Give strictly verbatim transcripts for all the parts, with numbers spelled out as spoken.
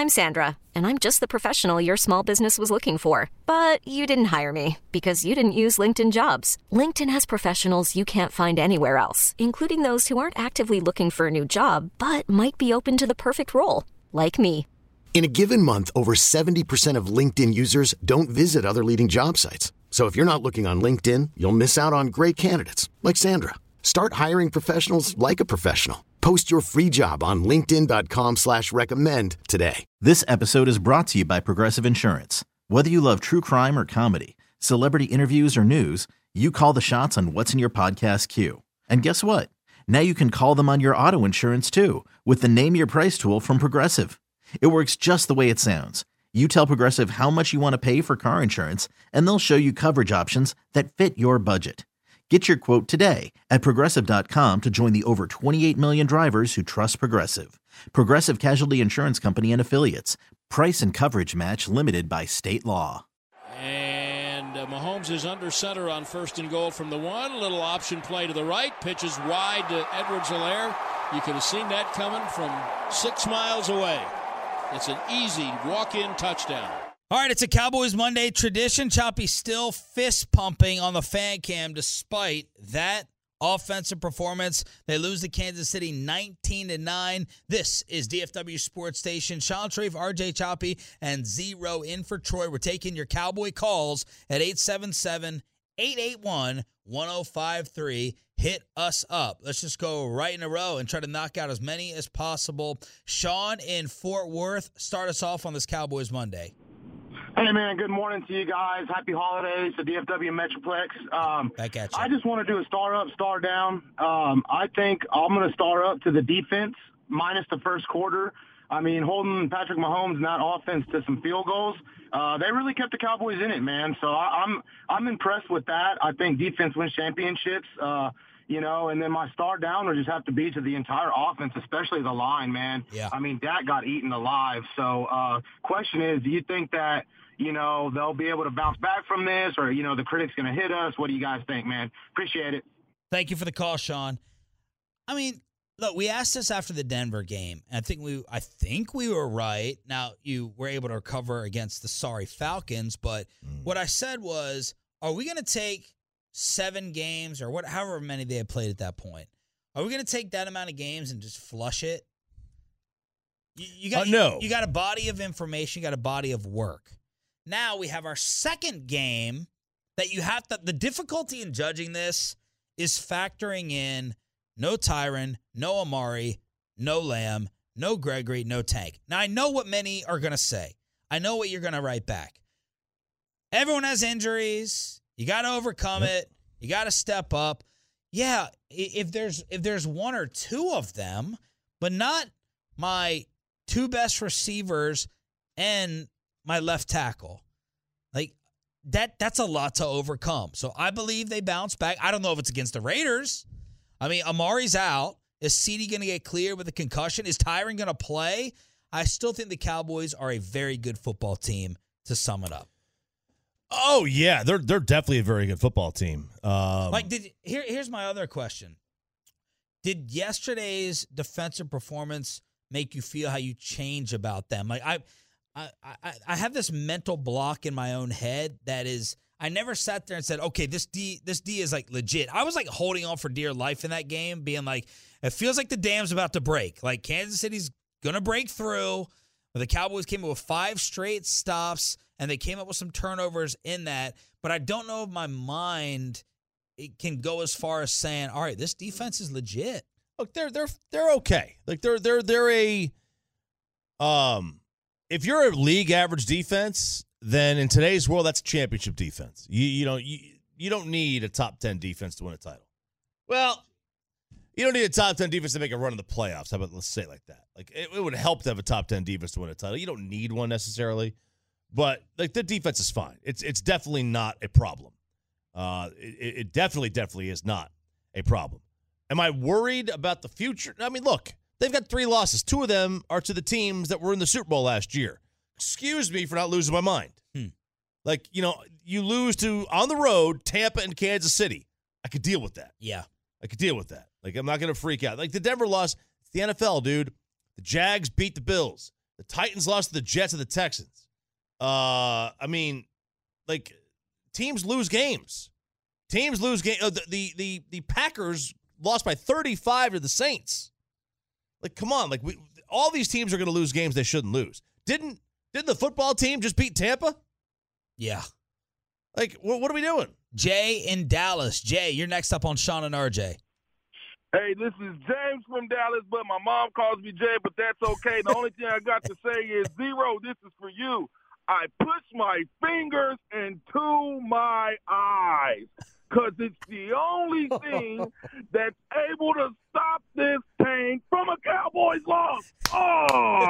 I'm Sandra, and I'm just the professional your small business was looking for. But you didn't hire me because you didn't use LinkedIn Jobs. LinkedIn has professionals you can't find anywhere else, including those who aren't actively looking for a new job, but might be open to the perfect role, like me. In a given month, over seventy percent of LinkedIn users don't visit other leading job sites. So if you're not looking on LinkedIn, you'll miss out on great candidates like Sandra. Start hiring professionals like a professional. Post your free job on linkedin.com slash recommend today. This episode is brought to you by Progressive Insurance. Whether you love true crime or comedy, celebrity interviews or news, you call the shots on what's in your podcast queue. And guess what? Now you can call them on your auto insurance too with the Name Your Price tool from Progressive. It works just the way it sounds. You tell Progressive how much you want to pay for car insurance, and they'll show you coverage options that fit your budget. Get your quote today at Progressive dot com to join the over twenty-eight million drivers who trust Progressive. Progressive Casualty Insurance Company and Affiliates. Price and coverage match limited by state law. And uh, Mahomes is under center on first and goal from the one. A little option play to the right. Pitches wide to Edwards-Helaire. You could have seen that coming from six miles away. It's an easy walk-in touchdown. All right, it's a Cowboys Monday tradition. Choppy still fist pumping on the fan cam despite that offensive performance. They lose to Kansas City nineteen to nine. This is D F W Sports Station. Sean Sharif, R J Choppy, and Zero in for Troy. We're taking your Cowboy calls at eight seven seven, eight eight one, one oh five three. Hit us up. Let's just go right in a row and try to knock out as many as possible. Sean in Fort Worth, start us off on this Cowboys Monday. Hey, man, good morning to you guys. Happy holidays to D F W Metroplex. Um, Back at you. I just want to do a star up, star down. Um, I think I'm going to star up to the defense minus the first quarter. I mean, holding Patrick Mahomes and that offense to some field goals, uh, they really kept the Cowboys in it, man. So I, I'm I'm impressed with that. I think defense wins championships, uh, you know, and then my star down would just have to be to the entire offense, especially the line, man. Yeah. I mean, Dak got eaten alive. So uh, question is, do you think that, you know, they'll be able to bounce back from this, or, you know, the critics going to hit us? What do you guys think, man? Appreciate it. Thank you for the call, Sean. I mean, look, we asked this after the Denver game, and I think we I think we were right. Now, you were able to recover against the sorry Falcons, but mm. what I said was, are we going to take seven games or what, however many they had played at that point? Are we going to take that amount of games and just flush it? You, you got uh, no. you, you got a body of information, you got a body of work. Now we have our second game that you have to, the difficulty in judging this is factoring in no Tyron, no Amari, no Lamb, no Gregory, no Tank. Now, I know what many are going to say. I know what you're going to write back. Everyone has injuries. You got to overcome yep. it. You got to step up. Yeah, if there's if there's one or two of them, but not my two best receivers and my left tackle. Like, that that's a lot to overcome. So I believe they bounce back. I don't know if it's against the Raiders. I mean, Amari's out. Is CeeDee going to get cleared with a concussion? Is Tyron going to play? I still think the Cowboys are a very good football team, to sum it up. Oh, yeah. They're they're definitely a very good football team. Um, like, did here here's my other question. Did yesterday's defensive performance make you feel how you change about them? Like, I I I, I have this mental block in my own head that is, I never sat there and said, okay, this D this D is like legit. I was like holding on for dear life in that game, being like, it feels like the dam's about to break. Like, Kansas City's going to break through. But the Cowboys came up with five straight stops, and they came up with some turnovers in that. But I don't know if my mind it can go as far as saying, all right, this defense is legit. Look, they're they're they're okay. Like they're they're they're a um if you're a league average defense, then in today's world, that's a championship defense. You you know you you don't need a top ten defense to win a title. Well, you don't need a top ten defense to make a run in the playoffs. How about let's say it like that? Like it, it would help to have a top ten defense to win a title. You don't need one necessarily, but like the defense is fine. It's it's definitely not a problem. Uh, it, it definitely definitely is not a problem. Am I worried about the future? I mean, look, they've got three losses. Two of them are to the teams that were in the Super Bowl last year. Excuse me for not losing my mind. Hmm. Like, you know, you lose to, on the road, Tampa and Kansas City. I could deal with that. Yeah. I could deal with that. Like, I'm not going to freak out. Like, the Denver loss, it's the N F L, dude. The Jags beat the Bills. The Titans lost to the Jets and the Texans. Uh, I mean, like, teams lose games. Teams lose games. Uh, the, the the the Packers lost by thirty-five to the Saints. Like, come on. Like, we, all these teams are going to lose games they shouldn't lose. Didn't didn't the football team just beat Tampa? Yeah. Like, what, what are we doing? Jay in Dallas. Jay, you're next up on Sean and R J. Hey, this is James from Dallas, but my mom calls me Jay, but that's okay. The only thing I got to say is, Zero, this is for you. I push my fingers into my eyes because it's the only thing that's able to stop this pain from a Cowboys loss. Oh!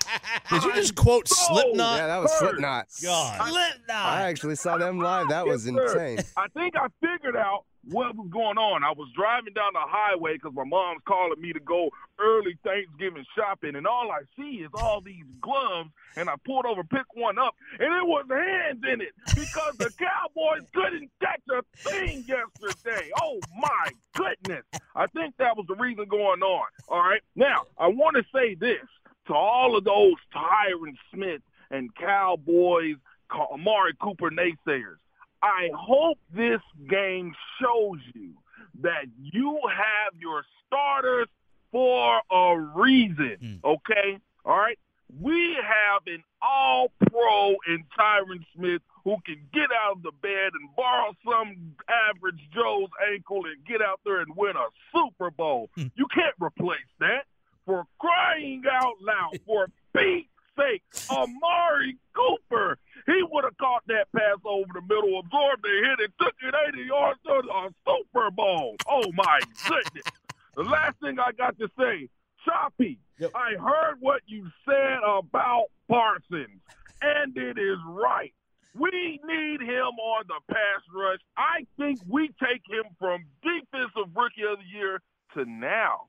Did you just quote so Slipknot? Yeah, that was hurt. Slipknot. God. Slipknot. I actually saw them live. That was Yes, sir. insane. I think I figured out what was going on. I was driving down the highway because my mom's calling me to go early Thanksgiving shopping, and all I see is all these gloves, and I pulled over, picked one up, and it was hands in it because the Cowboys couldn't catch a thing yesterday. Oh, my goodness. I think that was the reason going on, all right? Now, I want to say this to all of those Tyron Smith and Cowboys, Amari Cooper naysayers. I hope this game shows you that you have your starters for a reason, okay? All right? We have an all-pro in Tyron Smith who can get out of the bed and borrow some average Joe's ankle and get out there and win a Super Bowl. You can't replace that. For crying out loud, for Pete's sake, Amari Cooper, he would have caught that pass over the middle, absorbed the hit, and took it eighty yards to a Super Bowl. Oh, my goodness. The last thing I got to say, Choppy, yep. I heard what you said about Parsons, and it is right. We need him on the pass rush. I think we take him from Defensive Rookie of the Year to now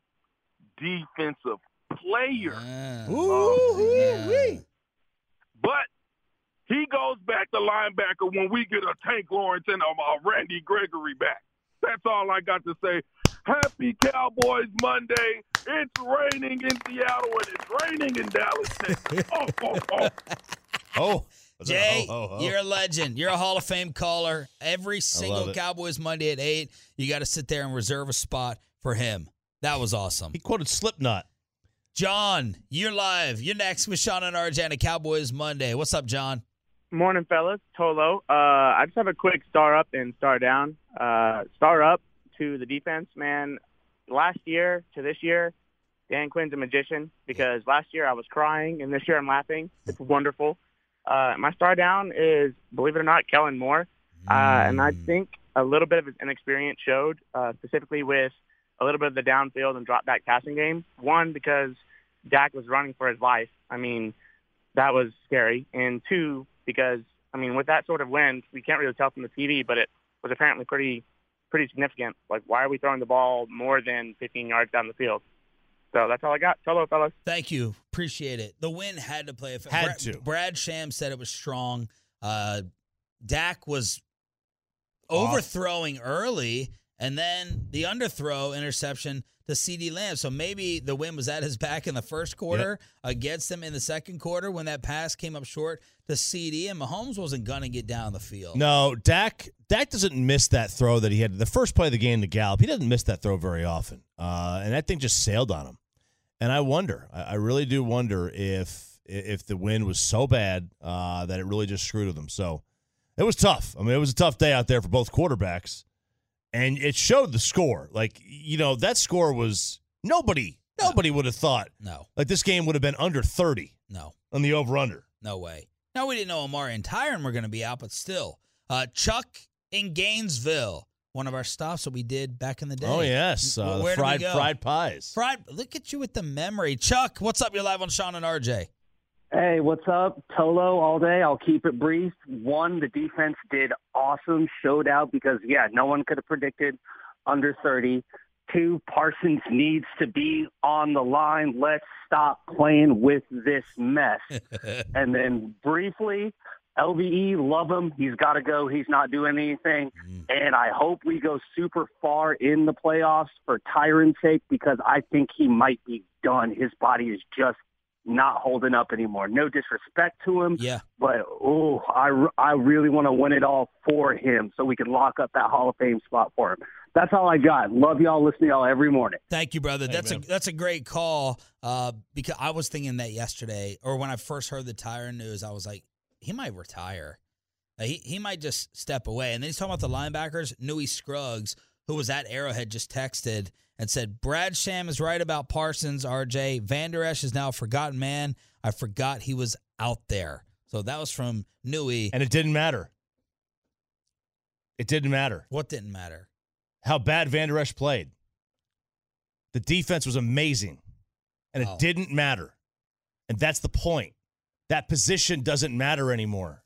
Defensive Player. Uh, Ooh, yeah. But he goes back to linebacker when we get a Tank Lawrence and a, a Randy Gregory back. That's all I got to say. Happy Cowboys Monday. It's raining in Seattle and it's raining in Dallas, Texas. Oh, oh, oh. Oh. Jay, Oh, oh, oh. you're a legend. You're a Hall of Fame caller. Every single it. Cowboys Monday at eight, you got to sit there and reserve a spot for him. That was awesome. He quoted Slipknot. John, you're live. You're next with Sean and R J on a Cowboys Monday. What's up, John? Morning, fellas. Tolo. Uh, I just have a quick star up and star down. Uh, star up to the defense, man. Last year to this year, Dan Quinn's a magician because last year I was crying and this year I'm laughing. It's wonderful. Uh, my star down is, believe it or not, Kellen Moore. Uh, and I think a little bit of his inexperience showed, uh, specifically with a little bit of the downfield and drop back passing game. One, because Dak was running for his life. I mean, that was scary. And two, because, I mean, with that sort of wind, we can't really tell from the T V, but it was apparently pretty pretty significant. Like, why are we throwing the ball more than fifteen yards down the field? So that's all I got. Hello, fellas. Thank you. Appreciate it. The wind had to play. Had Brad, to. Brad Sham said it was strong. Uh, Dak was Off. overthrowing early, and then the underthrow interception to CeeDee Lamb. So maybe the wind was at his back in the first quarter, yep. against him in the second quarter when that pass came up short to CeeDee, and Mahomes wasn't going to get down the field. No, Dak Dak doesn't miss that throw that he had. The first play of the game to Gallup, he doesn't miss that throw very often. Uh, and that thing just sailed on him. And I wonder, I, I really do wonder if if the wind was so bad uh, that it really just screwed with them. So it was tough. I mean, it was a tough day out there for both quarterbacks. And it showed the score. Like, you know, that score was nobody, nobody no. would have thought. No. Like this game would have been under thirty. No. On the over-under. No way. Now, we didn't know Amari and Tyron were going to be out, but still. Uh, Chuck in Gainesville, one of our stops that we did back in the day. Oh, yes. Uh, Where the fried, did we go? fried pies. Fried. Look at you with the memory. Chuck, what's up? You're live on Sean and R J. Hey, what's up? Tolo all day. I'll keep it brief. One, the defense did awesome, showed out because, yeah, no one could have predicted under thirty. Two, Parsons needs to be on the line. Let's stop playing with this mess. And then briefly, L V E, love him. He's got to go. He's not doing anything. Mm. And I hope we go super far in the playoffs for Tyron's sake because I think he might be done. His body is just not holding up anymore. No disrespect to him, Yeah. but oh, I, I really want to win it all for him so we can lock up that Hall of Fame spot for him. That's all I got. Love y'all. Listen to y'all every morning. Thank you, brother. Hey, that's man. a that's a great call. Uh, because I was thinking that yesterday, or when I first heard the Tyron news, I was like, he might retire. Uh, he he might just step away. And then he's talking about the linebackers. Newey Scruggs, who was at Arrowhead, just texted and said, Brad Sham is right about Parsons, R J. Van Der Esch is now a forgotten man. I forgot he was out there. So that was from Newey. And it didn't matter. It didn't matter. What didn't matter? How bad Van Der Esch played. The defense was amazing, and it Oh. didn't matter. And that's the point. That position doesn't matter anymore.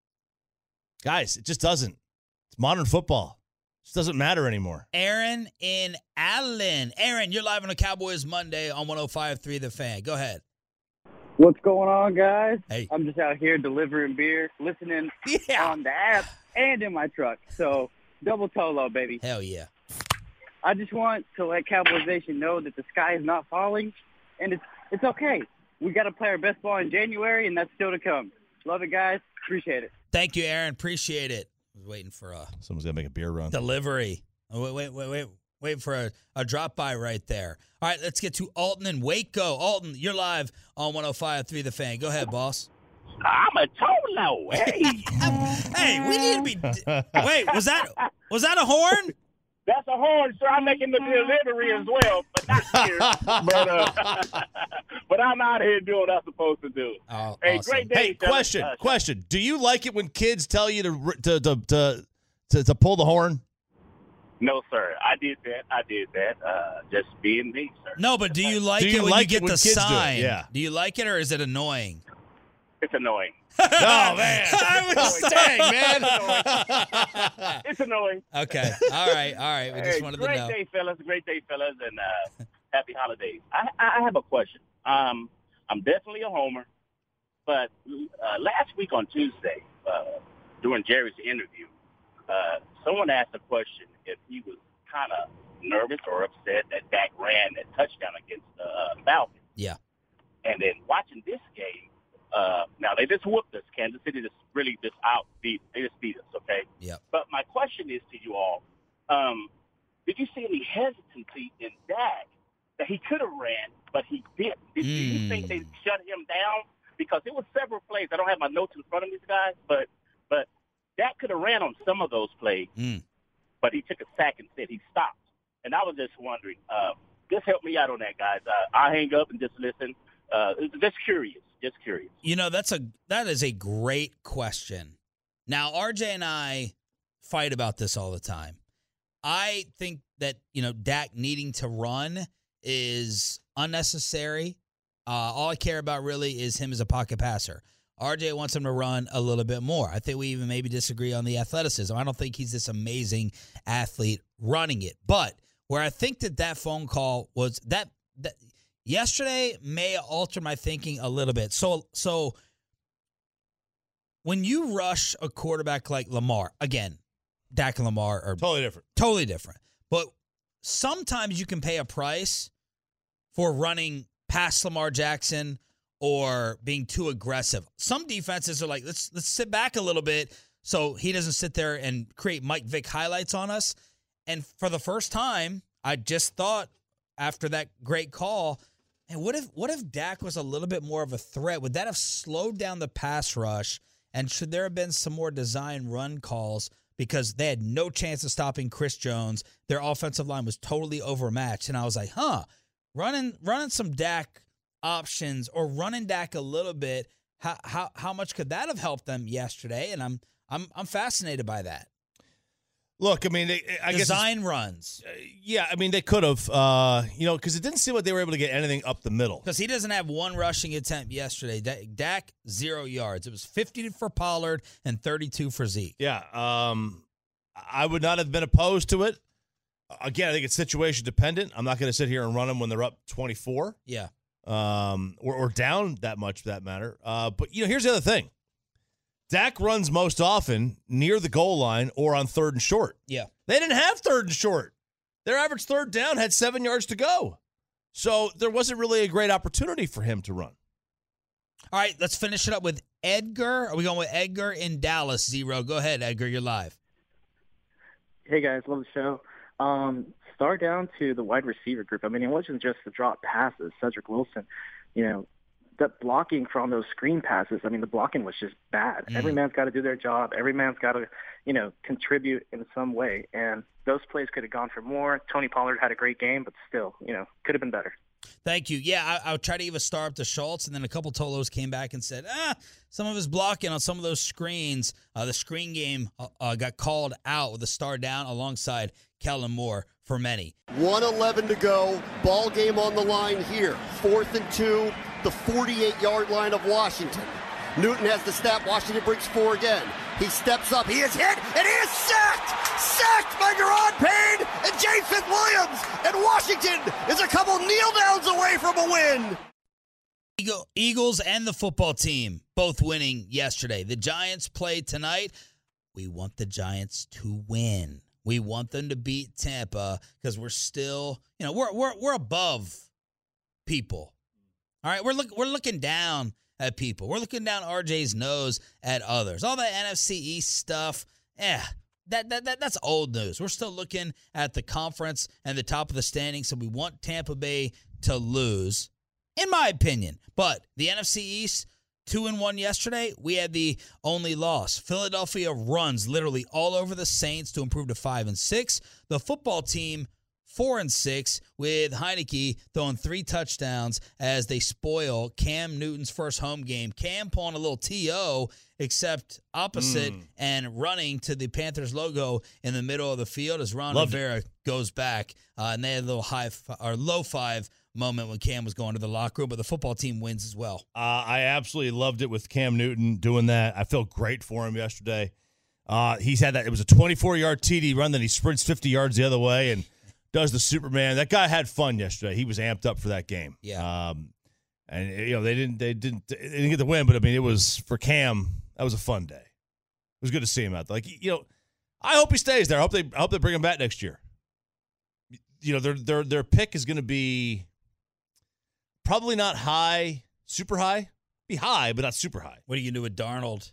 Guys, it just doesn't. It's modern football. It just doesn't matter anymore. Aaron in Allen. Aaron, you're live on the Cowboys Monday on one oh five point three The Fan. Go ahead. What's going on, guys? Hey. I'm just out here delivering beer, listening Yeah. on the app and in my truck. So double Tolo, baby. Hell yeah. I just want to let Cowboys Nation know that the sky is not falling, and it's it's okay. We got to play our best ball in January, and that's still to come. Love it, guys. Appreciate it. Thank you, Aaron. Appreciate it. I was waiting for a Someone's got to make a beer run. delivery. Oh, wait, wait, wait, wait. Waiting for a, a drop by right there. All right, let's get to Alton and Waco. Alton, you're live on one oh five point three The Fan. Go ahead, boss. I'm a Tolo. Hey. Hey, we need to be. Wait, was that was that a horn? That's a horn, sir. I'm making the delivery as well, but not here. but, uh, but I'm out here doing what I'm supposed to do. Oh, hey, awesome. great day. Hey, fellas. question, Uh, question. Do you like it when kids tell you to to to to, to, to pull the horn? No, sir. I did that. I did that. Uh, just being me, sir. No, but do you like Do you it when like you it get when the kids do it? sign? Yeah. Do you like it or is it annoying? It's annoying. Oh man, I was dang man. It's annoying. Okay. All right. All right. We just Hey, wanted to great know. day, fellas. Great day, fellas, and uh, happy holidays. I, I have a question. Um, I'm definitely a homer, but uh, last week on Tuesday, uh, during Jerry's interview, uh, someone asked a question if he was kind of nervous or upset that Dak ran that touchdown against the uh, Falcons. Yeah. And then watching this game, uh, now they just whooped us. Kansas City just really just outbeat. They just beat us, okay? Yep. But my question is to you all, um, did you see any hesitancy in Dak that he could have ran, but he didn't? Did Mm. you think they shut him down? Because it was several plays. I don't have my notes in front of me, guys, but but Dak could have ran on some of those plays, Mm. but he took a sack and said he stopped. And I was just wondering, uh, just help me out on that, guys. Uh, I'll hang up and just listen. Uh, just curious, just curious. You know, that's a that is a great question. Now, R J and I fight about this all the time. I think that, you know, Dak needing to run is unnecessary. Uh, all I care about really is him as a pocket passer. R J wants him to run a little bit more. I think we even maybe disagree on the athleticism. I don't think he's this amazing athlete running it. But where I think that that phone call was that that yesterday may alter my thinking a little bit. So so when you rush a quarterback like Lamar, again, Dak and Lamar are Totally different. totally different. But sometimes you can pay a price for running past Lamar Jackson or being too aggressive. Some defenses are like, let's let's sit back a little bit so he doesn't sit there and create Mike Vick highlights on us. And for the first time, I just thought after that great call, man, what if what if Dak was a little bit more of a threat? Would that have slowed down the pass rush? And should there have been some more design run calls because they had no chance of stopping Chris Jones? Their offensive line was totally overmatched. And I was like, huh, running running some Dak options or running Dak a little bit, how how how much could that have helped them yesterday? And I'm I'm I'm fascinated by that. Look, I mean, they, I guess Design runs. Uh, yeah, I mean, they could have, uh, you know, because it didn't seem like they were able to get anything up the middle. Because he doesn't have one rushing attempt yesterday. Da- Dak, zero yards. It was fifty for Pollard and thirty-two for Zeke. Yeah, um, I would not have been opposed to it. Again, I think it's situation dependent. I'm not going to sit here and run them when they're up twenty-four. Yeah. Um, or, or down that much, for that matter. Uh, but, you know, here's the other thing. Dak runs most often near the goal line or on third and short. Yeah. They didn't have third and short. Their average third down had seven yards to go. So there wasn't really a great opportunity for him to run. All right, let's finish it up with Edgar. Are we going with Edgar in Dallas? Zero. Go ahead, Edgar. You're live. Hey, guys. Love the show. Um, start down to the wide receiver group. I mean, it wasn't just the drop passes. Cedric Wilson, you know, the blocking from those screen passes, I mean, the blocking was just bad. Mm. Every man's got to do their job. Every man's got to, you know, contribute in some way. And those plays could have gone for more. Tony Pollard had a great game, but still, you know, could have been better. Thank you. Yeah, I, I'll try to give a star up to Schultz, and then a couple Tolos came back and said, ah, some of his blocking on some of those screens, uh, the screen game uh, uh, got called out with a star down alongside Kellen Moore for many. one eleven to go, ball game on the line here. Fourth and two, the forty-eight-yard line of Washington. Newton has the snap. Washington brings four again. He steps up. He is hit, and he is sacked! Sacked by Deron Payne and Jason Williams. And Washington is a couple kneel downs away from a win. Eagle, Eagles and the football team both winning yesterday. The Giants played tonight. We want the Giants to win. We want them to beat Tampa because we're still, you know, we're we're we're above people. All right, we're look we're looking down at people. We're looking down R J's nose at others. All that N F C East stuff, eh, that, that, that that's old news. We're still looking at the conference and the top of the standings, so we want Tampa Bay to lose, in my opinion. But the N F C East, two and one yesterday, we had the only loss. Philadelphia runs literally all over the Saints to improve to five and six. The football team, Four and six, with Heineke throwing three touchdowns as they spoil Cam Newton's first home game. Cam pulling a little T O, except opposite mm. and running to the Panthers logo in the middle of the field as Ron Loved Rivera it. goes back. Uh, and they had a little high f- or low five moment when Cam was going to the locker room, but the football team wins as well. Uh, I absolutely loved it with Cam Newton doing that. I felt great for him yesterday. Uh, he's had that. It was a twenty-four-yard T D run, then he sprints fifty yards the other way and does the Superman. That guy had fun yesterday. He was amped up for that game. Yeah. Um, and you know they didn't they didn't they didn't get the win, but I mean it was for Cam. That was a fun day. It was good to see him out there. Like you know, I hope he stays there. I hope they I hope they bring him back next year. You know their their their pick is going to be probably not high, super high. Be high, but not super high. What are you going to do with Darnold?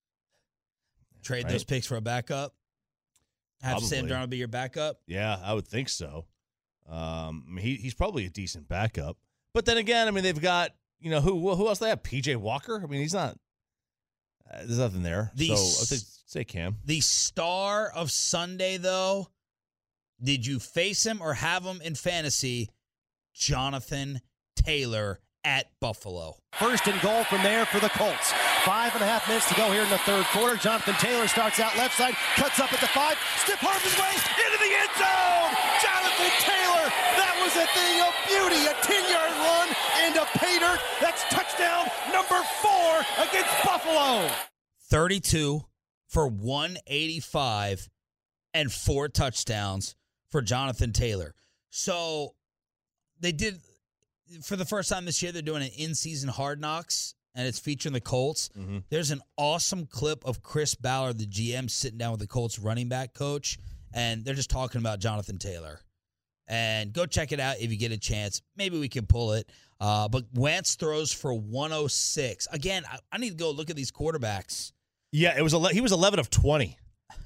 Trade Right. those picks for a backup? Have Probably. Sam Darnold be your backup? Yeah, I would think so. Um, I mean, he he's probably a decent backup. But then again, I mean, they've got, you know, who who else they have? P J Walker? I mean, he's not uh, – there's nothing there. The so s- I think say Cam. The star of Sunday, though, did you face him or have him in fantasy? Jonathan Taylor at Buffalo. First and goal from there for the Colts. Five and a half minutes to go here in the third quarter. Jonathan Taylor starts out left side, cuts up at the five, stiff arms his way into the end zone. Jonathan Taylor, that was a thing of beauty. A ten-yard run into pay dirt. That's touchdown number four against Buffalo. thirty-two for one eighty-five and four touchdowns for Jonathan Taylor. So they did, for the first time this year, they're doing an in-season Hard Knocks, and it's featuring the Colts. Mm-hmm. There's an awesome clip of Chris Ballard, the G M, sitting down with the Colts running back coach, and they're just talking about Jonathan Taylor. And go check it out if you get a chance. Maybe we can pull it. Uh, but Wentz throws for one oh six. Again, I, I need to go look at these quarterbacks. Yeah, it was ele- he was eleven of twenty.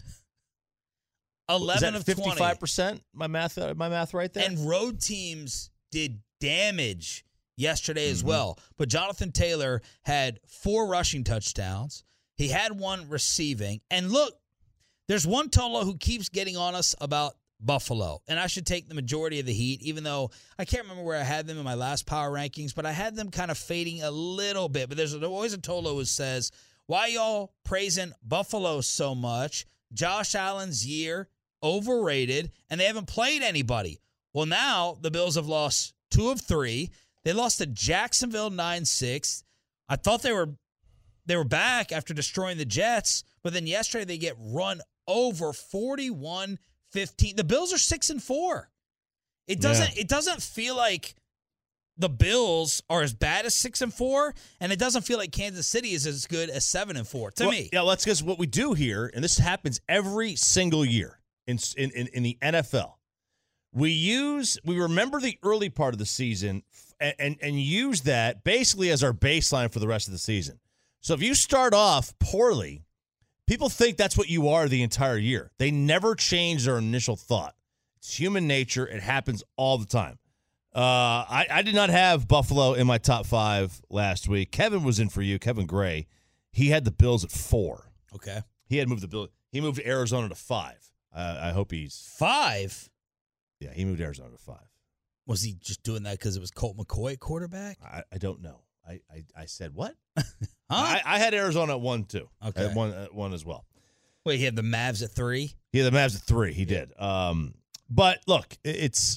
eleven of twenty. fifty-five percent? My math, uh, my math right there? And road teams did damage yesterday as Mm-hmm. well. But Jonathan Taylor had four rushing touchdowns. He had one receiving. And look, there's one Tolo who keeps getting on us about Buffalo. And I should take the majority of the heat, even though I can't remember where I had them in my last power rankings, but I had them kind of fading a little bit. But there's always a Tolo who says, why y'all praising Buffalo so much? Josh Allen's year, overrated, and they haven't played anybody. Well, now the Bills have lost two of three. They lost to Jacksonville nine six. I thought they were they were back after destroying the Jets, but then yesterday they get run over forty-one fifteen. The Bills are six and four. It doesn't Yeah. it doesn't feel like the Bills are as bad as six and four, and it doesn't feel like Kansas City is as good as seven and four to Well, me. Yeah, well, that's because what we do here, and this happens every single year in, in in in the N F L. We use we remember the early part of the season and, and, and use that basically as our baseline for the rest of the season. So if you start off poorly, people think that's what you are the entire year. They never change their initial thought. It's human nature. It happens all the time. Uh, I, I did not have Buffalo in my top five last week. Kevin was in for you, Kevin Gray. He had the Bills at four. Okay. He had moved the Bill. He moved Arizona to five. Uh, I hope he's five. Yeah, he moved Arizona to five. Was he just doing that because it was Colt McCoy at quarterback? I, I don't know. I, I, I said what? huh? I, I had Arizona at one too. Okay, at one at one as well. Wait, he had the Mavs at three. He had the Mavs at three. He did. Um, but look, it's.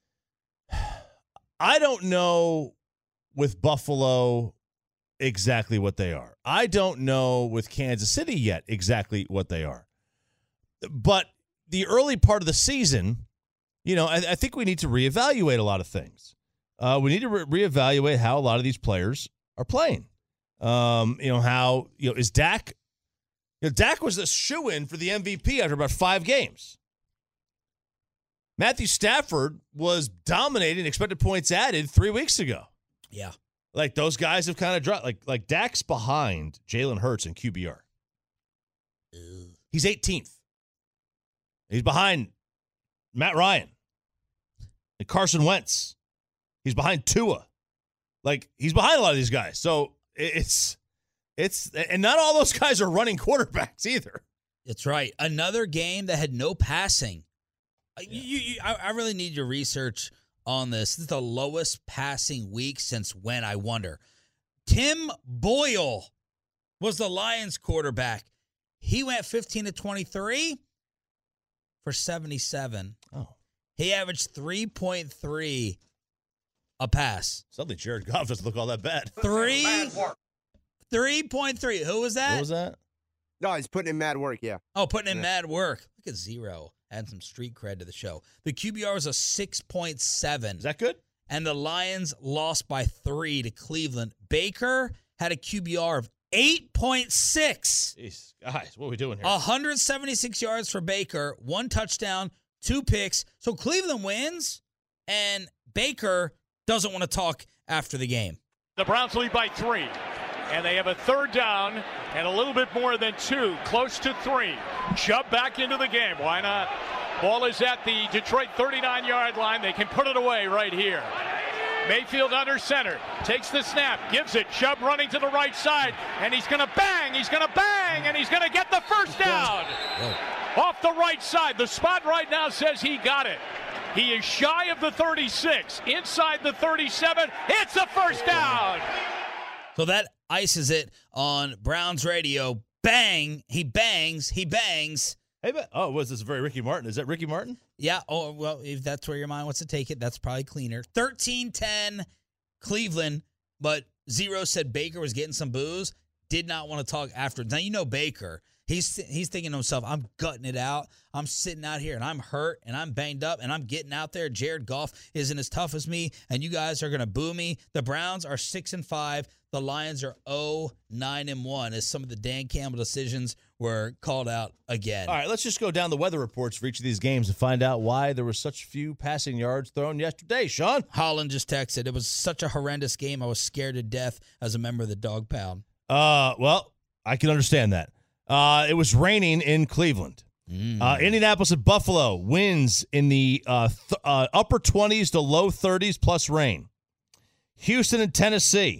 I don't know with Buffalo exactly what they are. I don't know with Kansas City yet exactly what they are. But the early part of the season, you know, I, I think we need to reevaluate a lot of things. Uh, we need to re- reevaluate how a lot of these players are playing. Um, you know, how, you know, is Dak, you know, Dak was a shoo-in for the M V P after about five games. Matthew Stafford was dominating expected points added three weeks ago. Yeah. Like, those guys have kind of dropped. Like, like Dak's behind Jalen Hurts in Q B R. Ew. He's eighteenth. He's behind Matt Ryan and Carson Wentz. He's behind Tua. Like, he's behind a lot of these guys. So it's, it's, and not all those guys are running quarterbacks either. That's right. Another game that had no passing. Yeah. You, you, I, I really need your research on this. This is the lowest passing week since when, I wonder. Tim Boyle was the Lions quarterback. He went fifteen to twenty-three for seventy-seven. Oh. He averaged three point three a pass. Suddenly Jared Goff doesn't look all that bad. Three, three point three. Who was that? What was that? No, he's putting in mad work, yeah. Oh, putting in yeah. mad work. Look at Zero. Add some street cred to the show. The Q B R was a six point seven. Is that good? And the Lions lost by three to Cleveland. Baker had a Q B R of eight point six. Jeez, guys, what are we doing here? one hundred seventy-six yards for Baker, one touchdown, two picks. So Cleveland wins, and Baker doesn't want to talk after the game. The Browns lead by three, and they have a third down and a little bit more than two, close to three. Chubb back into the game. Why not? Ball is at the Detroit thirty-nine-yard line. They can put it away right here. Mayfield under center, takes the snap, gives it. Chubb running to the right side, and he's going to bang, he's going to bang, and he's going to get the first down. Whoa. Off the right side. The spot right now says he got it. He is shy of the thirty-six, inside the thirty-seven. It's a first down. So that ices it on Browns radio. Bang, he bangs, he bangs. Hey, but, oh, was this very Ricky Martin? Is that Ricky Martin? Yeah. Oh, well, if that's where your mind wants to take it, that's probably cleaner. thirteen ten Cleveland, but Zero said Baker was getting some boos. Did not want to talk after. Now, you know Baker. He's he's thinking to himself, I'm gutting it out. I'm sitting out here, and I'm hurt, and I'm banged up, and I'm getting out there. Jared Goff isn't as tough as me, and you guys are going to boo me. The Browns are six and five. The Lions are oh nine and one as some of the Dan Campbell decisions were called out again. All right, let's just go down the weather reports for each of these games and find out why there were such few passing yards thrown yesterday. Sean? Holland just texted, it was such a horrendous game. I was scared to death as a member of the Dog Pound. Uh, well, I can understand that. Uh, it was raining in Cleveland. Mm. Uh, Indianapolis and Buffalo winds in the uh, th- uh, upper twenties to low thirties plus rain. Houston and Tennessee,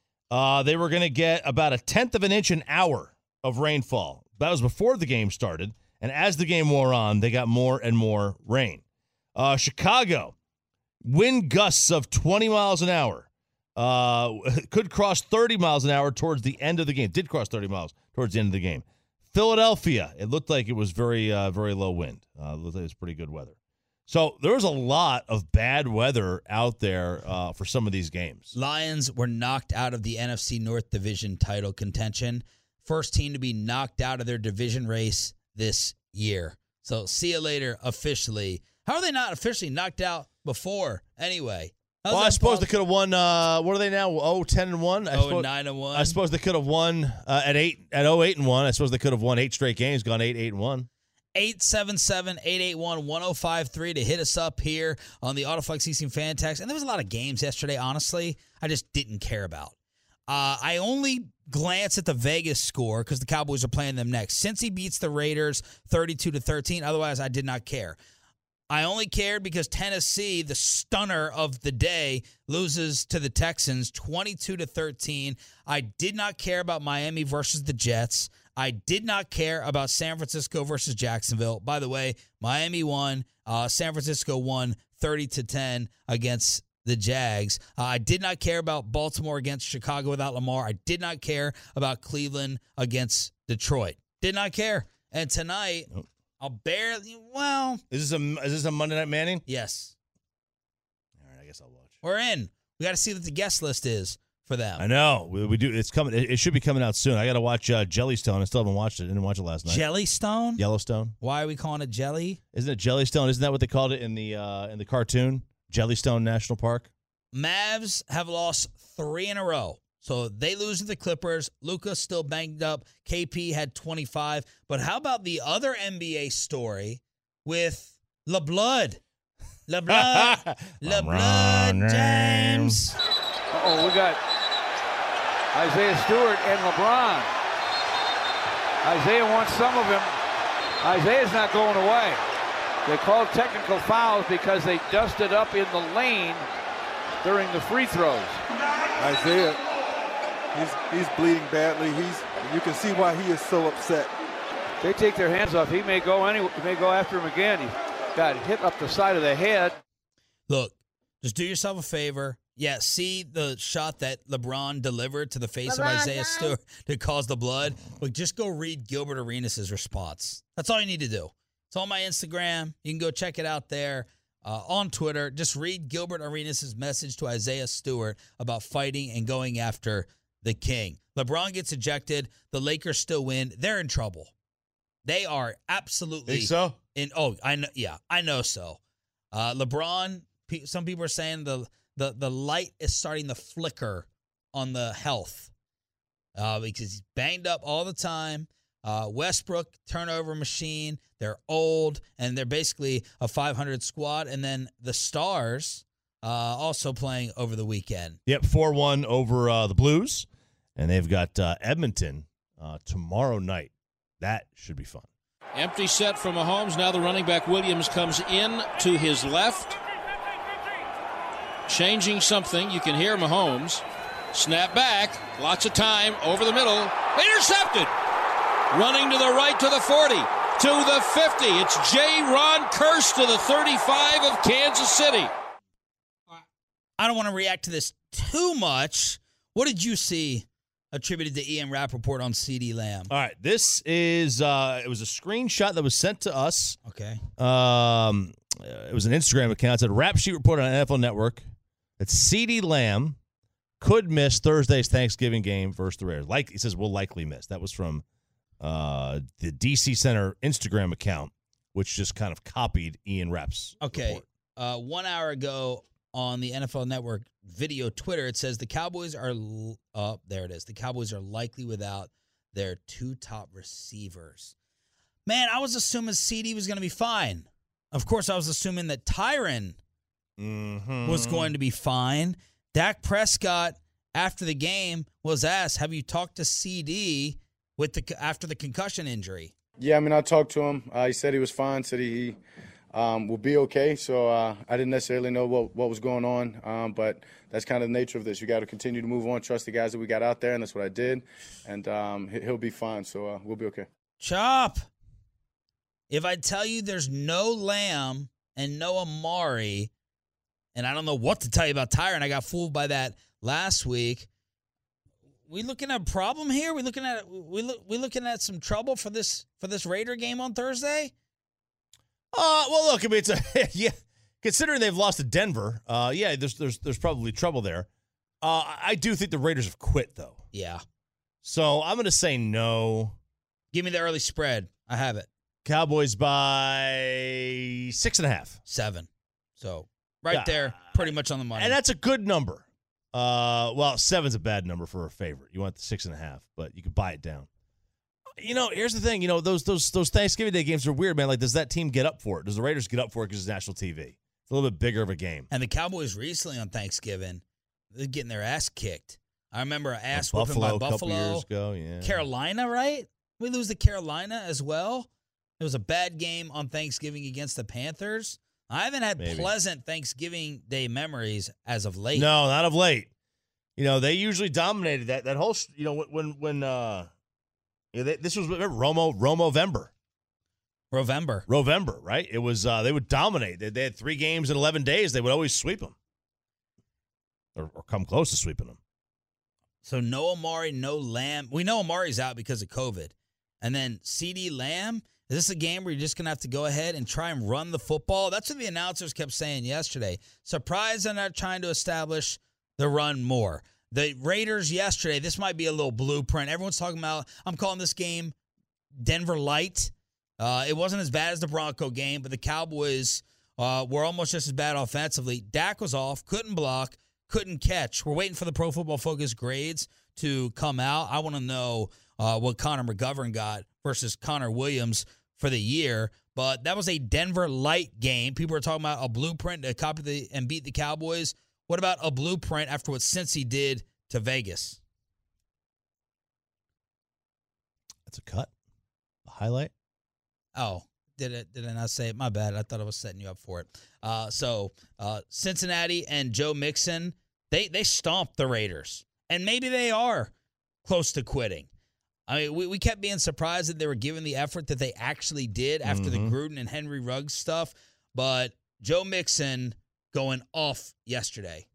uh, they were going to get about a tenth of an inch an hour of rainfall. That was before the game started. And as the game wore on, they got more and more rain. Uh, Chicago, wind gusts of twenty miles an hour. Uh, could cross thirty miles an hour towards the end of the game. Did cross thirty miles towards the end of the game. Philadelphia, it looked like it was very, uh, very low wind. Uh, it looked like it was pretty good weather. So there was a lot of bad weather out there uh, for some of these games. Lions were knocked out of the N F C North Division title contention. First team to be knocked out of their division race this year. So see you later officially. How are they not officially knocked out before anyway? How's Well, I suppose possible? They could have won. Uh, what are they now? Oh, ten and one. Oh, nine and one. I suppose they could have won uh, at eight at oh eight and one. I suppose they could have won eight straight games, gone eight eight and one. eight seven seven, eight eight one, one oh five three to hit us up here on the Autoflex Leasing Fan Text. And there was a lot of games yesterday, honestly, I just didn't care about. Uh, I only glanced at the Vegas score because the Cowboys are playing them next. Cincy beats the Raiders thirty-two to thirteen. Otherwise, I did not care. I only cared because Tennessee, the stunner of the day, loses to the Texans twenty-two to thirteen. I did not care about Miami versus the Jets. I did not care about San Francisco versus Jacksonville. By the way, Miami won. Uh, San Francisco won thirty to ten against the Jags. Uh, I did not care about Baltimore against Chicago without Lamar. I did not care about Cleveland against Detroit. Did not care. And tonight, nope. I'll barely, well. Is this a, is this a Monday Night Manning? Yes. All right, I guess I'll watch. We're in. We got to see what the guest list is for them. I know. We, we do. It's coming. It, it should be coming out soon. I got to watch uh, Jellystone. I still haven't watched it. I didn't watch it last night. Jellystone? Yellowstone. Why are we calling it Jelly? Isn't it Jellystone? Isn't that what they called it in the uh, in the cartoon? Jellystone National Park. Mavs have lost three in a row. So they lose to the Clippers. Luka's still banged up. K P had twenty-five. But how about the other N B A story with LeBlood? LeBlood. LeBlood James. Uh-oh, we got Isaiah Stewart and LeBron. Isaiah wants some of him. Isaiah's not going away. They called technical fouls because they dusted up in the lane during the free throws. Isaiah, he's he's bleeding badly. He's you can see why he is so upset. They take their hands off. He may go any. He may go after him again. He got hit up the side of the head. Look, just do yourself a favor. Yeah, see the shot that LeBron delivered to the face LeBron of Isaiah Stewart that caused the blood. But just go read Gilbert Arenas' response. That's all you need to do. It's on my Instagram. You can go check it out there. Uh, on Twitter, just read Gilbert Arenas' message to Isaiah Stewart about fighting and going after the king. LeBron gets ejected. The Lakers still win. They're in trouble. They are absolutely Think so? in. Oh, I know. Yeah, I know so. Uh, LeBron. Some people are saying the the the light is starting to flicker on the health uh, because he's banged up all the time. Uh, Westbrook, turnover machine. They're old, and they're basically a five hundred squad. And then the Stars uh, also playing over the weekend. Yep, four one over uh, the Blues. And they've got uh, Edmonton uh, tomorrow night. That should be fun. Empty set from Mahomes. Now the running back Williams comes in to his left. Changing something. You can hear Mahomes. Snap back. Lots of time. Over the middle. Intercepted. Running to the right to the forty, to the fifty. It's J. Ron Kearse to the thirty-five of Kansas City. I don't want to react to this too much. What did you see attributed to Ian Rappaport on CeeDee Lamb? All right, this is uh, it was a screenshot that was sent to us. Okay. Um, it was an Instagram account. It said Rap Sheet Report on N F L Network that CeeDee Lamb could miss Thursday's Thanksgiving game versus the Raiders. Like he says, will likely miss. That was from Uh, the D C Center Instagram account, which just kind of copied Ian Rapp's Okay. Uh, one hour ago on the N F L Network video Twitter, it says the Cowboys are up. Oh, there it is. The Cowboys are likely without their two top receivers. Man, I was assuming CeeDee was going to be fine. Of course, I was assuming that Tyron mm-hmm. was going to be fine. Dak Prescott, after the game, was asked, have you talked to CeeDee with the after the concussion injury? Yeah, I mean, I talked to him. Uh, he said he was fine, said he um, will be okay. So uh, I didn't necessarily know what, what was going on, um, but that's kind of the nature of this. You got to continue to move on, trust the guys that we got out there, and that's what I did. And um, he'll be fine, so uh, we'll be okay. Chop, if I tell you there's no Lamb and no Amari, and I don't know what to tell you about Tyron, I got fooled by that last week. We looking at a problem here? We looking at we look we looking at some trouble for this for this Raider game on Thursday? Uh, well, look, I mean, it's a yeah. Considering they've lost to Denver, uh, yeah, there's there's there's probably trouble there. Uh, I do think the Raiders have quit though. Yeah. So I'm going to say no. Give me the early spread. I have it. Cowboys by six and a half, seven. So right yeah. there, pretty much on the money, and that's a good number. Uh, well, seven's a bad number for a favorite. You want the six and a half, but you can buy it down. You know, here's the thing. You know, those those those Thanksgiving Day games are weird, man. Like, does that team get up for it? Does the Raiders get up for it because it's national T V? It's a little bit bigger of a game. And the Cowboys recently on Thanksgiving, they're getting their ass kicked. I remember ass Uh, whooping Buffalo by a couple Buffalo. years ago, yeah. Carolina, right? We lose to Carolina as well. It was a bad game on Thanksgiving against the Panthers. I haven't had Maybe. pleasant Thanksgiving Day memories as of late. No, not of late. You know, they usually dominated that that whole. You know, when when uh, you know, they, this was remember, Romo Romovember. Rovember. Rovember, right? It was uh, they would dominate. They, they had three games in eleven days. They would always sweep them, or, or come close to sweeping them. So no Amari, no Lamb. We know Amari's out because of COVID. And then CeeDee Lamb, is this a game where you're just going to have to go ahead and try and run the football? That's what the announcers kept saying yesterday. Surprised they're not trying to establish the run more. The Raiders yesterday, this might be a little blueprint. Everyone's talking about, I'm calling this game Denver Light. Uh, it wasn't as bad as the Bronco game, but the Cowboys uh, were almost just as bad offensively. Dak was off, couldn't block, couldn't catch. We're waiting for the Pro Football Focus grades to come out. I want to know uh, what Connor McGovern got versus Connor Williams for the year. But that was a Denver Light game. People are talking about a blueprint to copy the and beat the Cowboys. What about a blueprint after what Cincy did to Vegas? That's a cut. A highlight. Oh, did it? Did I not say it? My bad. I thought I was setting you up for it. Uh, so uh, Cincinnati and Joe Mixon, they they stomped the Raiders, and maybe they are close to quitting. I mean, we, we kept being surprised that they were given the effort that they actually did after Mm-hmm. the Gruden and Henry Ruggs stuff, but Joe Mixon going off yesterday.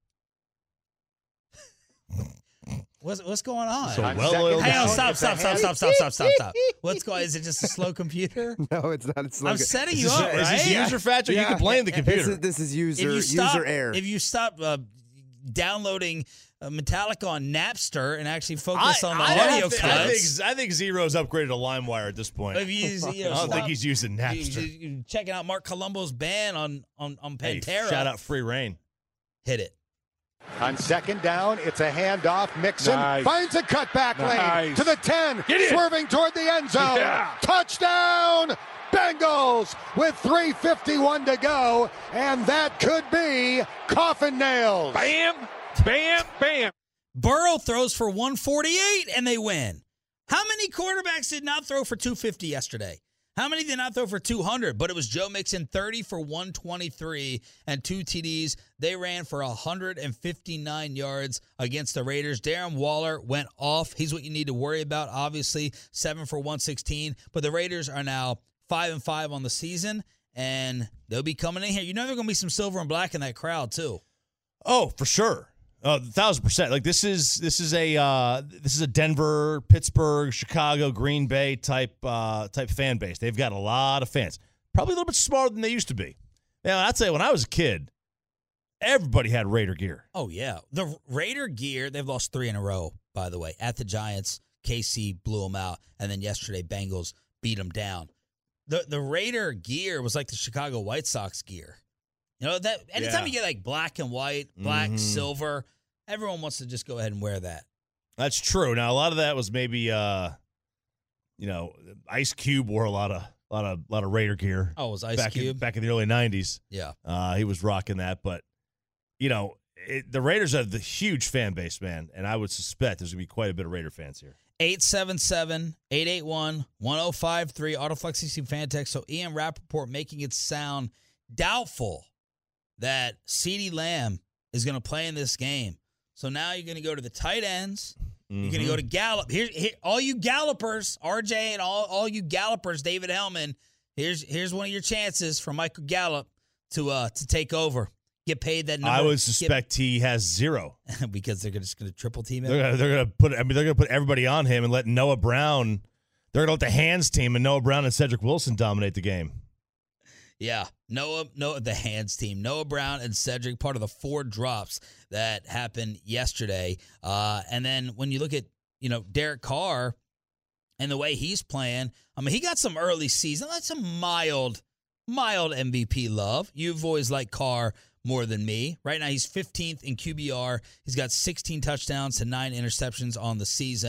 What's what's going on? So well-oiled Hang on, machine. stop, stop, stop, stop, stop, stop, stop, stop. What's going? Is it just a slow computer? No, it's not. It's slow. I'm setting Is you this- up, is right? this user factor? You can blame the computer. This is, this is user If you stop, user error. if you stop uh, downloading uh, Metallica on Napster and actually focus on the I audio think, cuts, I think I think Zero's upgraded to LimeWire at this point. if you, you know, I don't stop- think he's using Napster. you- you- you checking out Mark Colombo's band on on on Hey, Pantera. shout out Free Reign. Hit it. On second down, it's a handoff. Mixon Nice. finds a cutback lane Nice. to the ten, Get in. swerving toward the end zone. Yeah. Touchdown, Bengals, with three fifty-one to go, and that could be coffin nails. Bam, bam, bam. Burrow throws for one forty-eight and they win. How many quarterbacks did not throw for two fifty yesterday? How many did not throw for two hundred? But it was Joe Mixon, thirty for one twenty-three and two T Ds. They ran for one hundred fifty-nine yards against the Raiders. Darren Waller went off. He's what you need to worry about, obviously, seven for one sixteen. But the Raiders are now five and five on the season, and they'll be coming in here. You know there's going to be some silver and black in that crowd, too. Oh, for sure. A thousand percent. Like this is this is a uh, this is a Denver, Pittsburgh, Chicago, Green Bay type uh, type fan base. They've got a lot of fans. Probably a little bit smarter than they used to be. Now, I'd say when I was a kid, everybody had Raider gear. Oh, yeah. The Raider gear, they've lost three in a row, by the way. At the Giants, K C blew them out, and then yesterday, Bengals beat them down. The the Raider gear was like the Chicago White Sox gear. You know, that anytime Yeah. you get like black and white, black, Mhm. silver, everyone wants to just go ahead and wear that. That's true. Now a lot of that was maybe uh, you know, Ice Cube wore a lot of a lot of lot of Raider gear. Oh, it was Ice back Cube? in, back in the early nineties. Yeah. Uh, he was rocking that, but you know, it, the Raiders have the huge fan base, man, and I would suspect there's gonna be quite a bit of Raider fans here. eight seven seven, eight eight one, one oh five three, Autoflex C C fan text. So Ian Rappaport making it sound doubtful that CeeDee Lamb is going to play in this game. So now you're going to go to the tight ends. You're going to go to Gallup. Here, here, all you Gallopers, R J and all, all you Gallopers, David Hellman, here's here's one of your chances for Michael Gallup to uh to take over. Get paid that number. I would get- suspect he has zero. because they're just going to triple team him. They're gonna, they're gonna put. I mean, they're gonna put everybody on him and let Noah Brown. They're gonna let the hands team and Noah Brown and Cedric Wilson dominate the game. Yeah, Noah, Noah, the hands team, Noah Brown and Cedric, part of the four drops that happened yesterday. Uh, and then when you look at, you know, Derek Carr and the way he's playing, I mean, he got some early season. That's some mild, mild M V P love. You've always liked Carr more than me. Right now, he's fifteenth in Q B R. He's got sixteen touchdowns to nine interceptions on the season.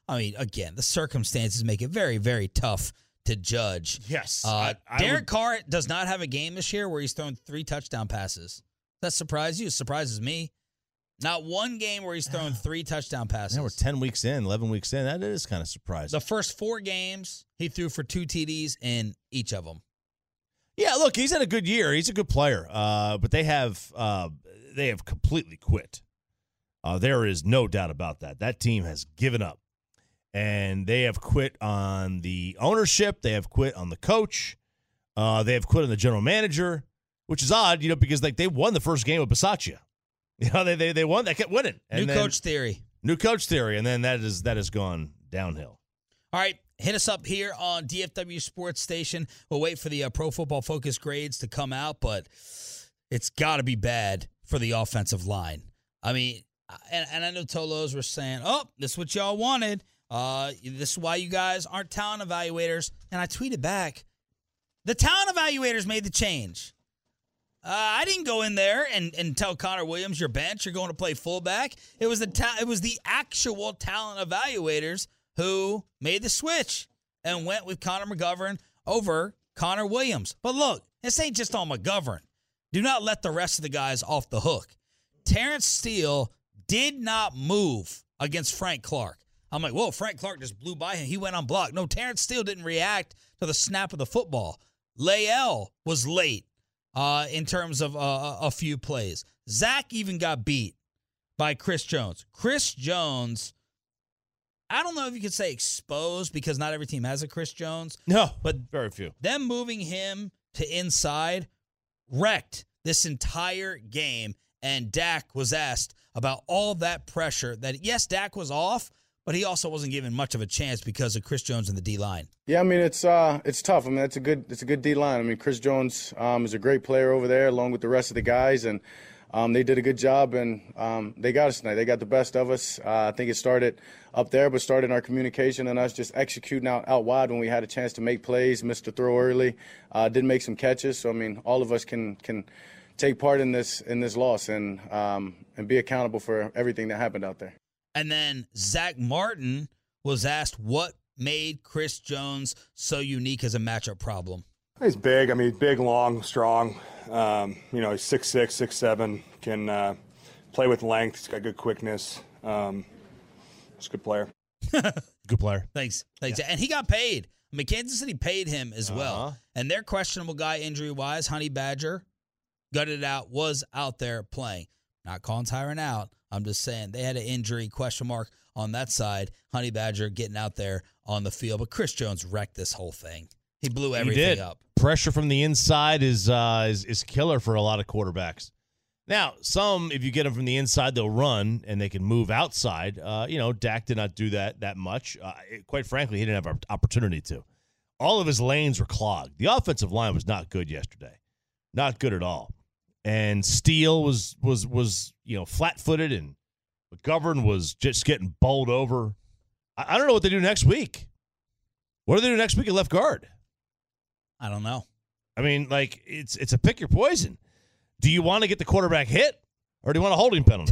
I mean, again, the circumstances make it very, very tough to judge. Yes. Uh, I, I Derek would, Carr does not have a game this year where he's thrown three touchdown passes. Does that surprise you? It surprises me. Not one game where he's thrown three touchdown passes. Yeah, we're ten weeks in, eleven weeks in. That is kind of surprising. The first four games, he threw for two T Ds in each of them. Yeah, look, he's had a good year. He's a good player. Uh, but they have uh, they have completely quit. Uh, there is no doubt about that. That team has given up. And they have quit on the ownership. They have quit on the coach. Uh, they have quit on the general manager, which is odd, you know, because like they won the first game with Bisaccia. You know, they they they won. They kept winning. And New then, coach theory. New coach theory, and then that is that has gone downhill. All right, hit us up here on D F W Sports Station. We'll wait for the uh, Pro Football Focus grades to come out, but it's got to be bad for the offensive line. I mean, and, and I know Tolos were saying, "Oh, this is what y'all wanted. Uh, this is why you guys aren't talent evaluators." And I tweeted back, "The talent evaluators made the change." Uh, I didn't go in there and, and tell Connor Williams, your bench, you're going to play fullback. It was the ta- it was the actual talent evaluators who made the switch and went with Connor McGovern over Connor Williams. But look, this ain't just on McGovern. Do not let the rest of the guys off the hook. Terrence Steele did not move against Frank Clark. I'm like, whoa, Frank Clark just blew by him. He went unblocked. No, Terrence Steele didn't react to the snap of the football. Lael was late. Uh, in terms of uh, a few plays. Zach even got beat by Chris Jones. Chris Jones, I don't know if you could say exposed because not every team has a Chris Jones. No, but very few. Them moving him to inside wrecked this entire game, and Dak was asked about all that pressure that, yes, Dak was off, but he also wasn't given much of a chance because of Chris Jones and the D-line. Yeah, I mean, it's uh, it's tough. I mean, it's a good it's a good D-line. I mean, Chris Jones um, is a great player over there along with the rest of the guys, and um, they did a good job, and um, they got us tonight. They got the best of us. Uh, I think it started up there, but started in our communication and us just executing out, out wide when we had a chance to make plays, missed the throw early, uh, did make some catches. So, I mean, all of us can can take part in this in this loss and um, and be accountable for everything that happened out there. And then Zach Martin was asked what made Chris Jones so unique as a matchup problem. He's big. I mean, big, long, strong. Um, you know, he's six six, six seven, can uh, play with length. He's got good quickness. Um, he's a good player. Good player. Thanks. Thanks. Yeah. And he got paid. I mean, Kansas City paid him as uh-huh. well. And their questionable guy injury-wise, Honey Badger, gutted it out, was out there playing. Not calling Tyron out. I'm just saying they had an injury question mark on that side. Honey Badger getting out there on the field. But Chris Jones wrecked this whole thing. He blew everything he did. up. Pressure from the inside is, uh, is is killer for a lot of quarterbacks. Now, some, if you get them from the inside, they'll run and they can move outside. Uh, you know, Dak did not do that that much. Uh, it, quite frankly, he didn't have an opportunity to. All of his lanes were clogged. The offensive line was not good yesterday. Not good at all. And Steele was was was you know flat-footed, and McGovern was just getting bowled over. I, I don't know what they do next week. What do they do next week at left guard? I don't know. I mean, like it's it's a pick your poison. Do you want to get the quarterback hit, or do you want a holding penalty?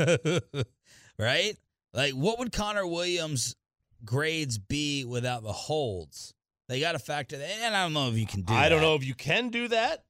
Right? Like, what would Connor Williams' grades be without the holds? They got to factor that, and I don't know if you can do. I that. don't know if you can do that.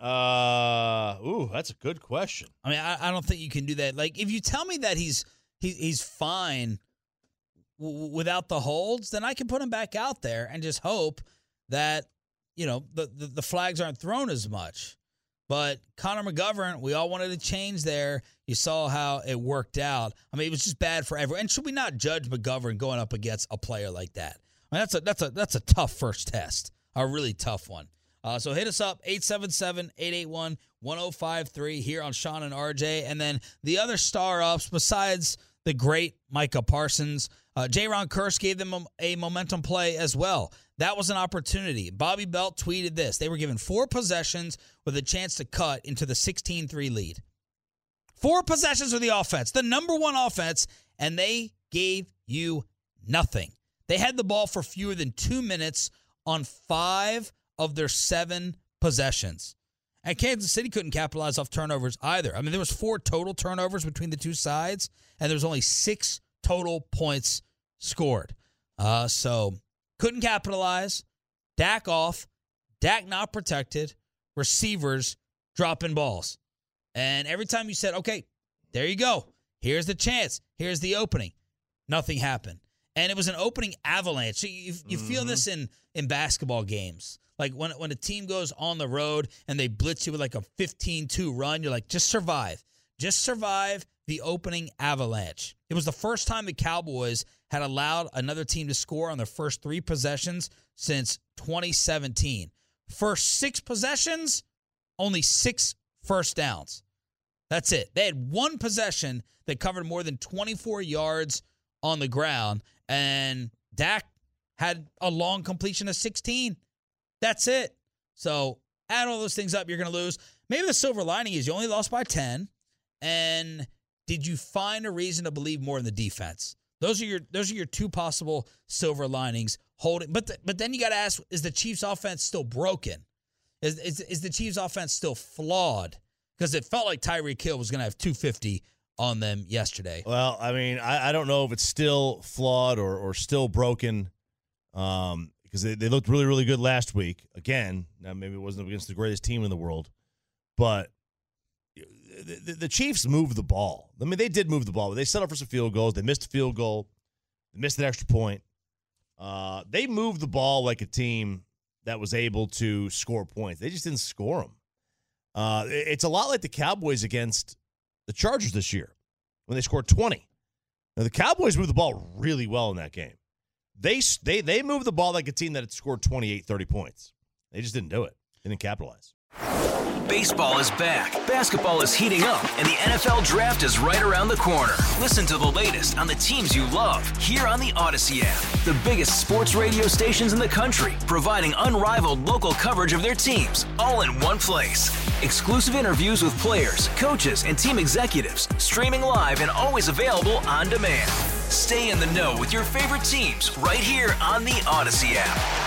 Uh, ooh, that's a good question. I mean, I, I don't think you can do that. Like, if you tell me that he's he, he's fine w- without the holds, then I can put him back out there and just hope that, you know, the, the, the flags aren't thrown as much. But Connor McGovern, we all wanted to change there. You saw how it worked out. I mean, it was just bad for everyone. And should we not judge McGovern going up against a player like that? I mean, that's a that's a that's a tough first test, a really tough one. Uh, so hit us up, eight seven seven, eight eight one, one oh five three here on Sean and R J. And then the other star-ups, besides the great Micah Parsons, uh, J-Ron Kearse gave them a, a momentum play as well. That was an opportunity. Bobby Belt tweeted this. They were given four possessions with a chance to cut into the sixteen three lead. Four possessions with the offense, the number one offense, and they gave you nothing. They had the ball for fewer than two minutes on five of their seven possessions. And Kansas City couldn't capitalize off turnovers either. I mean, there was four total turnovers between the two sides, and there was only six total points scored. Uh, so couldn't capitalize. Dak off. Dak not protected. Receivers dropping balls. And every time you said, okay, there you go. Here's the chance. Here's the opening. Nothing happened. And it was an opening avalanche. So you you mm-hmm. feel this in, in basketball games. Like when, when a team goes on the road and they blitz you with like a fifteen two run, you're like, just survive. Just survive the opening avalanche. It was the first time the Cowboys had allowed another team to score on their first three possessions since twenty seventeen. First six possessions, only six first downs. That's it. They had one possession that covered more than twenty-four yards on the ground, and Dak had a long completion of sixteen. That's it. So add all those things up, you're going to lose. Maybe the silver lining is you only lost by ten, and did you find a reason to believe more in the defense? Those are your those are your two possible silver linings. Holding, but the, but then you got to ask: is the Chiefs' offense still broken? Is is, is the Chiefs' offense still flawed? Because it felt like Tyreek Hill was going to have two fifty on them yesterday. Well, I mean, I, I don't know if it's still flawed or or still broken, um, because they, they looked really really good last week. Again, now maybe it wasn't against the greatest team in the world, but the, the, the Chiefs moved the ball. I mean, they did move the ball, but they set up for some field goals. They missed a field goal. They missed an extra point. Uh, they moved the ball like a team that was able to score points. They just didn't score them. Uh, it's a lot like the Cowboys against the Chargers this year when they scored twenty. Now, the Cowboys moved the ball really well in that game. They they they moved the ball like a team that had scored twenty-eight, thirty points. They just didn't do it. They didn't capitalize. Baseball is back, basketball is heating up, and the N F L Draft is right around the corner. Listen to the latest on the teams you love here on the Odyssey app. The biggest sports radio stations in the country, providing unrivaled local coverage of their teams, all in one place. Exclusive interviews with players, coaches, and team executives, streaming live and always available on demand. Stay in the know with your favorite teams right here on the Odyssey app.